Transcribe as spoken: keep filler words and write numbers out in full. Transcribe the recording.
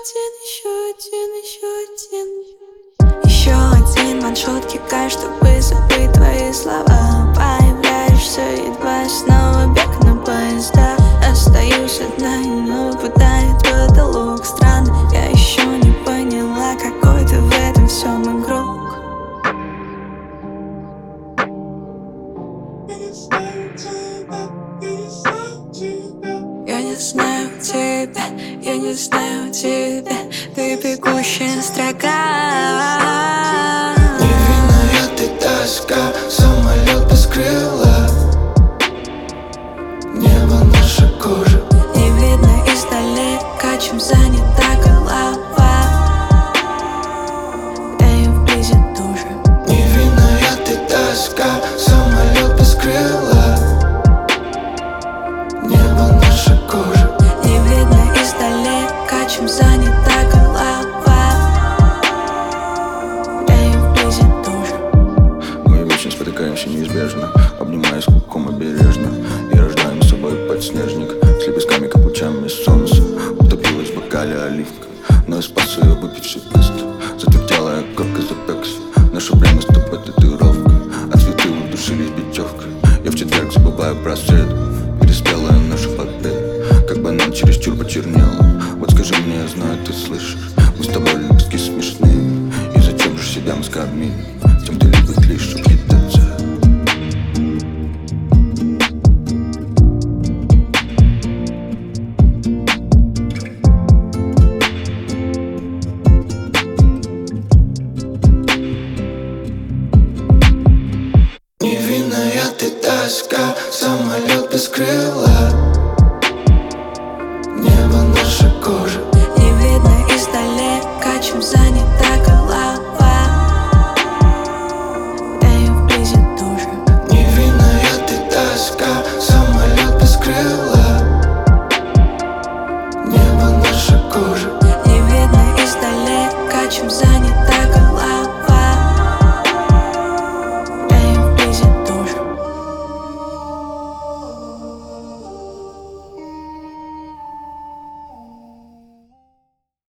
один, еще один, еще один. Еще один ваншот кикай, чтобы забыть твои слова. Появляешься едва, снова бег на поезда. Остаюсь одна и не выпадает потолок. Странно, я еще не поняла, какой ты в этом всем игрок. Я не знаю тебя, я не знаю тебя, ты бегущая строка. Невинная ты тоска, самолет без крыла. Небо наша кожа. Не видно издалека, чем занята голова. Да и вблизи тоже. Невинная ты тоска, самолет без крыла. Небо наша кожа. Не видно издалека, чем занята голова. Да и вблизи тоже. Мы вечно спотыкаемся неизбежно, обнимаясь клубком обережно, и рождаем с собой подснежник с лепестками, как лучами солнца. Утопилась в бокале оливка, но я спас ее, выпивший быстро. Затвердела корка, запекся. Наше время с тобой татуировка, а цветы удушились бечевкой. Я в четверг забываю про среду, переспелая наша победа, как банан чересчур почернела. Вот скажи мне, я знаю, ты слышишь.